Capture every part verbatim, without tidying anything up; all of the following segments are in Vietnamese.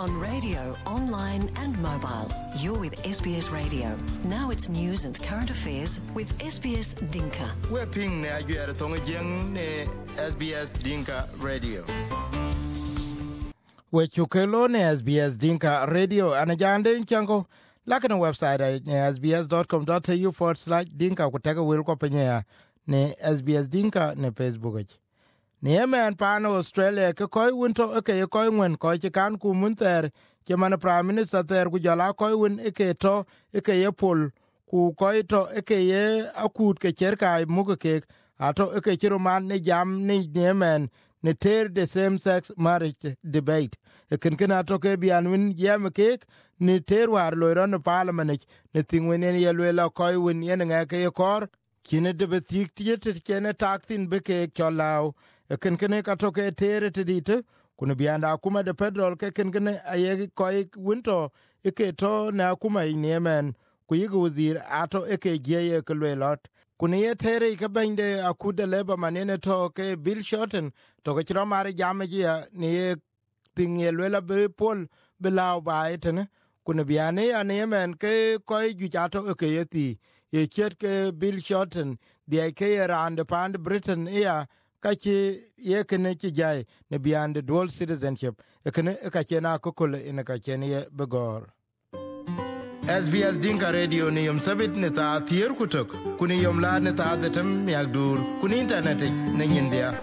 On radio, online and mobile. You're with S B S Radio. Now it's news and current affairs with S B S Dinka. We're ping na aguera tonga jeng ne S B S Dinka Radio. We chukelo ne S B S Dinka Radio anajande inchango lakini website ay s b s dot com dot a u forward slash dinka kutaka wilko penyea ne S B S Dinka ne Facebook ach. Ne man pano Australia ke koi winto eke koi ngwen koi che kan ku munter ke man Prime Minister ter ku jala koi win eke to eke ye pol ku koi to eke ye akut ke cherkai muke ke ato eke chiro man ne jam ne ne man ne ter the same sex marriage debate eken ken ato ke bian win yam ke ne ter war lo ron parliament ne tingwen ne ye lo koi win ye ne ke kor kine de betik tiet kene taktin beke cholao ken kene katoke tere tedite kuna bianda kuma de federal ke ken kene aye koi winto eke to na kuma inemen ku yigo wazir ato eke geye kelwelot kuna ye tere ke bende akude leba manene to ke Bill Shorten to ke chiro mare jamja ne tinge lela be pol belao baitene kuna biane anemen ke koi gujato eke yeti ye chet ke Bill Shorten die ke around the pand Britain ya kachi ye kene chi jai ne beyond the dual citizenship ekene kachi na kokole ina kachi ne begor S B S Dinka Radio ni yom sabit ne ta tier kutok kuni yom la ne ta datam yagdur kuni internet ne nyindia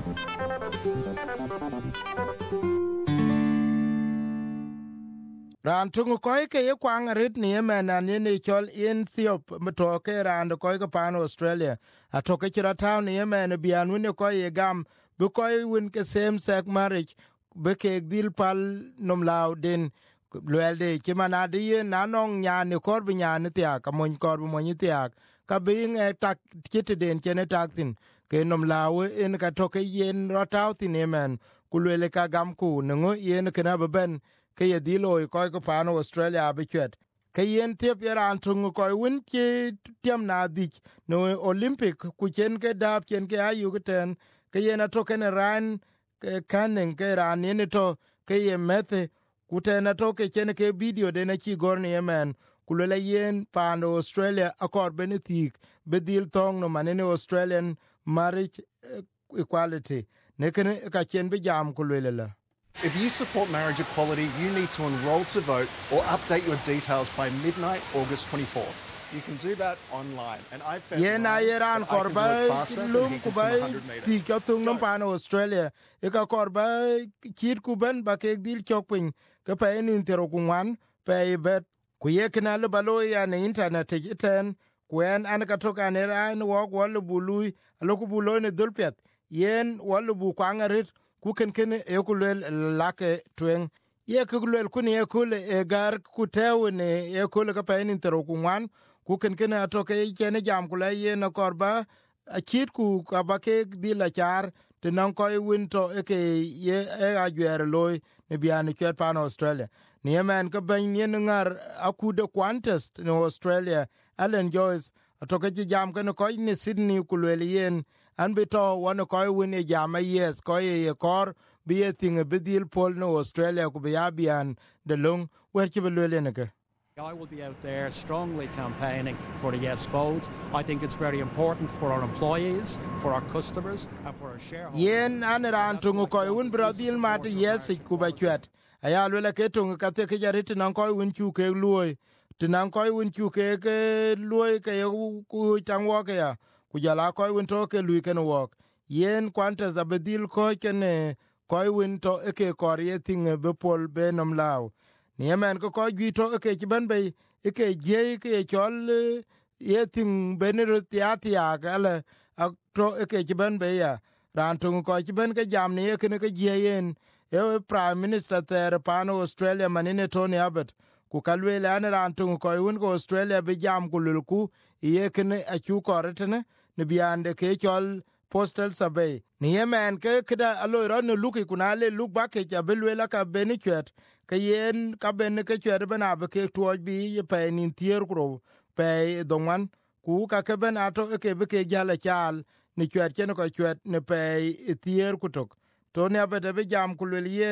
ran tungu koi ke ye kwang rit ni emena ni ni chol in thiop mto ke ran koi ke pan Australia atoke chira town ni emena bian win koi ye gam bu koi win ke same sex marriage be ke dil pal nom law den lwelde chimana di na nong nya ni kor bi nya ni tia ka mon kor bi mon tia ka being e tak kit den chene taktin ke nom law in ka toke yen rotaw tin emen kulwele ka gam ku ngo yen kana ben ke ye dilo ko ko pano Australia abichet ke yen tiep yaran tungu ko win ke tiam na dik no Olympic ku chen ke dab chen ke ayu geten ke yen to ken ran ke kanen ke ran ne to ke ye methe ku ten to ke chen ke video de na chi gor ne yemen ku le yen pano Australia akor benetik bedil tong no manene Australian marriage equality ne ken ka chen be jam ku le la. If you support marriage equality, you need to enrol to vote or update your details by midnight, August twenty-fourth. You can do that online. And I've bet yeah, na yeran korba lum kubai ti katung nom pan Australia. Eka korba kit kuben ba ke dil chokpin ke pa en intero kunwan pa bet ku yekna le balo ya na internet iten kwen an ka to kan ran wo wol bului aloku bulo ne dulpet yen wol bu kwangarit ku ken ken e kulel lake twen ye kulel kun ye kul e gar ku tewne e kul ka pen intero kunwan ku ken ken atoke chen jam kula ye na korba a kit ku ka ba ke dila char te non ko winto e ke ye e agwer loy ne bian ke pan Australia ni man ka ben ni ngar akude quantest no Australia Alan Joyce atoke jam ken ko ni Sydney kulel yen an bito wana koi wini jama yes koi ye kor be a thing a bidil pol no Australia ku be abian de lung wer ki belwele neke. I will be out there strongly campaigning for the yes vote. I think it's very important for our employees, for our customers, and for our shareholders. Yen aniran tungu koi win bradil mat yes ku ba kwet. Aya lwele ke tungu kate ke jarit nan koi win chu ke luoy. Tinan koi win chu ke ke luoy ke ku tangwa ke ya. Kujala koi winto ke lui ken wok yen quantas abedil ko ken koi winto eke korye thing be pol be nom law ni men ko ko gito eke ben be eke je ke chol ye thing benero tiatia gale akto eke ben be ya rantung ko ben ke jam ni eke ke je yen e Prime Minister ter pano Australia manine Tony Abbott ku kalwe lan rantung ko win ko Australia be jam kululku ye ken achu koretene ne biande ke chol postal survey ni yemen ke kida alo ron luki kunale luk ba ke jabelwe la ka benichet ke yen ka ben ke chere bana be ke tuoj bi ye pe nin tier kro pe donwan ku ka ke ben ato ke be ke jala chal ni chet chen ko chet ne pe tier kutok to ne abede be jam kulwe yen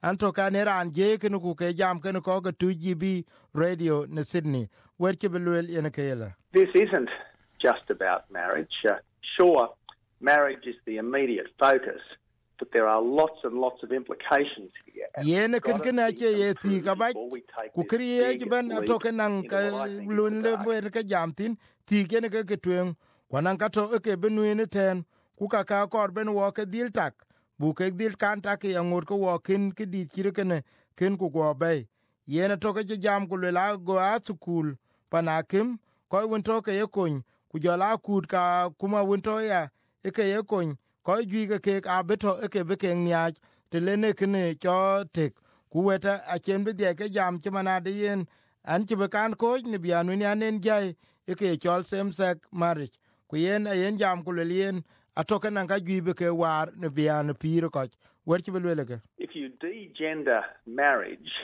anto ka ne ran je ken ku ke jam ken ko ga two G B radio ne Sydney wer ke belwel yen ke yela. This isn't just about marriage. Uh, sure, marriage is the immediate focus, but there are lots and lots of implications here. Yen ken ken a che ye thi ka ba ku kriye je ben ato ken nan ka lun le wer ke jam tin thi ken ke ke twen kwanan ka to ke benu ne ten ku ka ka kor ben wo ke dil tak bu ke dil kan tak ya ngur ko wo kin ke dit kire ken ken ku go bay yen to ke jam ku la go a school panakim ko won to ke yekon ku jola kut ka kuma won to ya e ke yekon ko gi ke ke a beto e ke be ke nya te lene kene cho tek ku weta a chen be de ke jam chmana de yen an chi be kan ko ni bianu ni anen jai e ke chol same sex marriage ku yen a yen jam ku le yen atoke nan ka gi be ke war ne bianu piro ko wer chi be le ke. If you degender marriage,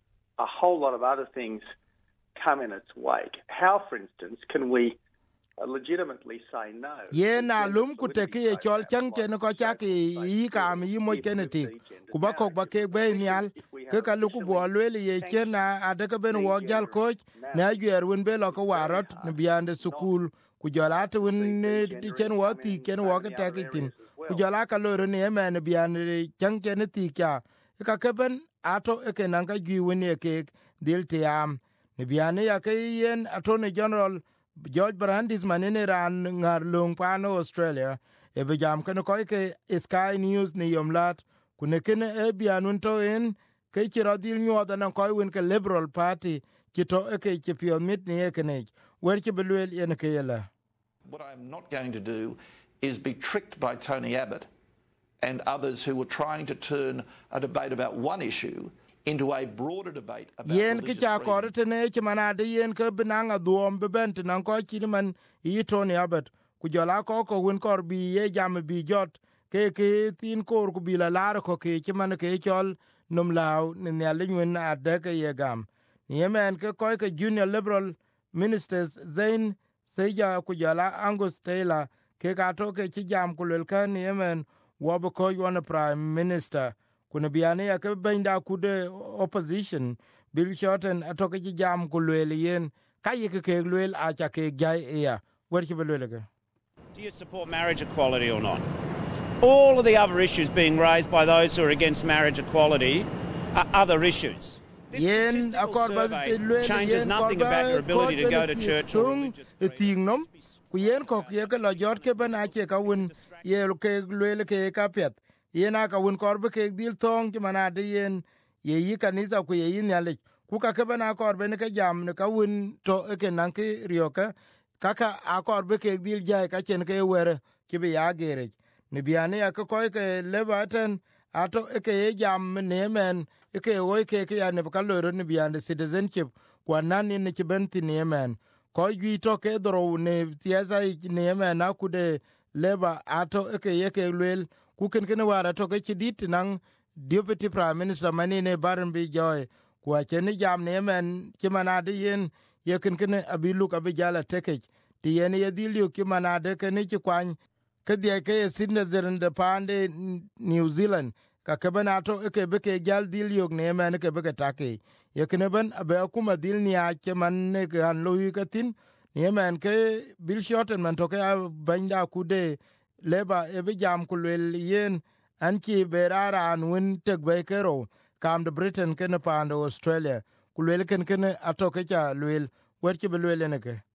a whole lot of other things come in its wake. How, for instance, can we legitimately say no? Ye na lum ku te ke chol chang chen ko cha ke yi ka mi yi mo ken ti ku ba ko ba ke be nyal ke ka lu ku bo le ye chen na ade ka ben wo gal ko na yer won be lo ko warot ne biande sukul ku jola to won di chen wo ti ken wo ke te ke tin ku jola ka lo ne me ne biande chang chen ti kya ka ke ben ato e ke nan ka gi won ye ke dil te am ne biane ya ke yen attorney general George Brandis manene ran ngar lung pano Australia e be jam kan ko ke Sky News ni yomlat kune ken e bianun to en ke chiro dil nyoda nan ko win ke Liberal Party kito e ke chipio mit ni e kene wer ke belwel en ke yela. What I'm not going to do is be tricked by Tony Abbott and others who were trying to turn a debate about one issue into a broader debate about yen ki cha kor te ne ki manade yen ke binanga duom be bent nan ko chi man yi Tony Abbott ku jola ko ko won kor bi ye jam bi jot ke ke tin kor ku bi la lar ko ke chi man ke chol num law ne ne le nyen ade ke ye gam ni men ke ko ke junior Liberal ministers Zain Seja ku jola Angus Taylor ke ka to ke chi jam ku le kan ni men wo be ko yon prime minister kuna biane ya ke benda kude opposition Bill Shorten atoke ji jam ku lwel yen kaye ke ke lwel a cha ke jai ya wer ki lwel ke. Do you support marriage equality or not? All of the other issues being raised by those who are against marriage equality are other issues. This yen akor ba lwel changes nothing about your ability to go to church or religious freedom. Ku yen ko ye ke lo jot ke ban a che ka won ye ke lwel ke ka pet yena ka won korbe ke dil tong ti manade yen ye yi kanisa ku ye yin yale ku ka ke bana korbe ne ke jam ne ka won to e ke nan ke rioka kaka a korbe ke dil jay ka chen ke were ki be ya gere ne biane ya ko ke lebaten ato e ke ye jam ne men e ke wo ke ke ya ne ka loro ne biane citizenship kwa nan ne ke benti ne men ko gi to ke dro ne tiaza ne men na ku de leba ato e ke ye ke lwel ku ken ken wara to ke dit nan deputy prime minister manine Barnaby Joy ku a chen jam ne men ki manade yen ye ken ken abilu ka be jala teke ti yen ye dilu ki manade ken ki kwan ke de ke Sydney zeren de pande New Zealand ka ke bana to ke be ke jal dilu ne men ke be ke take ye ken ben abe kuma dil ni a ke man ne kan lo yi katin ne men ke Bill Shorten man to ke banda ku de leba ebe jam ku lwel yen an ki berara an win tek be kero kam de Britain ken pando Australia ku lwel ken ken atoke cha lwel wer ki be lwel ne ke.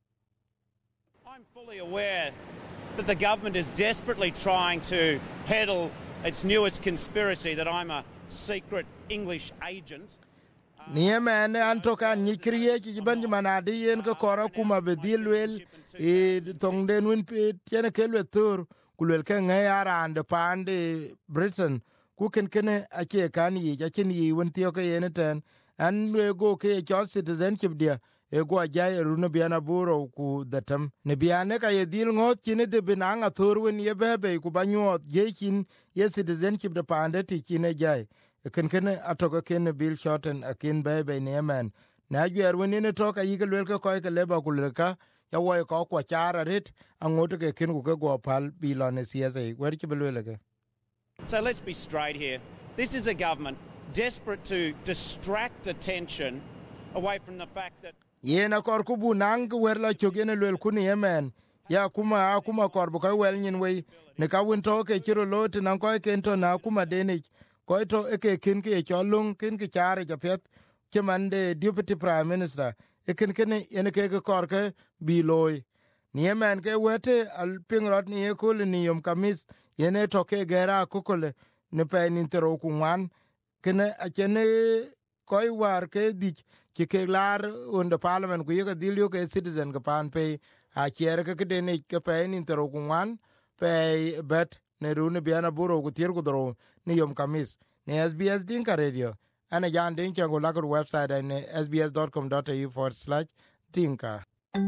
I'm fully aware that the government is desperately trying to peddle its newest conspiracy that I'm a secret English agent. Niye men an to kan ni kriye ki ban manade yen ko kora kuma be dilwel e tong den win pe tiene ke lwetur kulwel ke ngaya and pande Britain ku ken ken a che kan yi ja chen yi won tiyo ke yen ten an le go ke cho citizenship dia e go ja ru no biana buro ku datam ne biane ka ye dil ngot kine de binanga thor wen ye bebe ku banyo je kin ye citizenship de pande ti kine jai ken ken atoka ken Bill Shorten akin bebe ne man na gyer wen ne to ka yikel wel ko ko ke leba kulka ya wo ko ko chara rit angoto ke ken ku ke go pal bilone siasa wer ki belwele ke. So let's be straight here. This is a government desperate to distract attention away from the fact that yena kor kubu nang wer la chogene lel kuni yemen ya kuma akuma kor bu ka wel nyin we ne ka win to ke chiro lot nan ko ke to na kuma deni ko to e ke kin ke cholung kin ke chare ja pet ke mande deputy prime minister e kin kin ene ke ke kor ke bi loy ni yemen ke wete al pingrot ni e kul ni yom kamis yene to ke gera kokole ne pe ni tero ku wan kene a chene koy war ke dik ki ke lar on the parliament ku ye dilio ke citizen ke pan pe a cher ke de ne ke pe ni tero ku wan pe bet ne rune biana buro ku tier ku dro ni yom kamis ne S B S Dinka Radio ana jan din chango la ko website ne s b s dot com dot a u forward slash dinka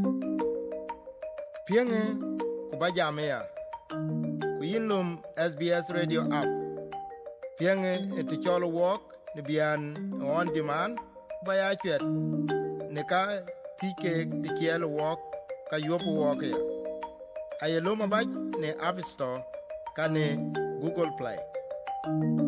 pienge ku ba jamea ku yinlum S B S Radio app pienge et cholo walk ne bian on demand ba ya chet ne ka tike di kielo walk ka yopo walk ya ayelo mabaj ne App Store ka ne Google Play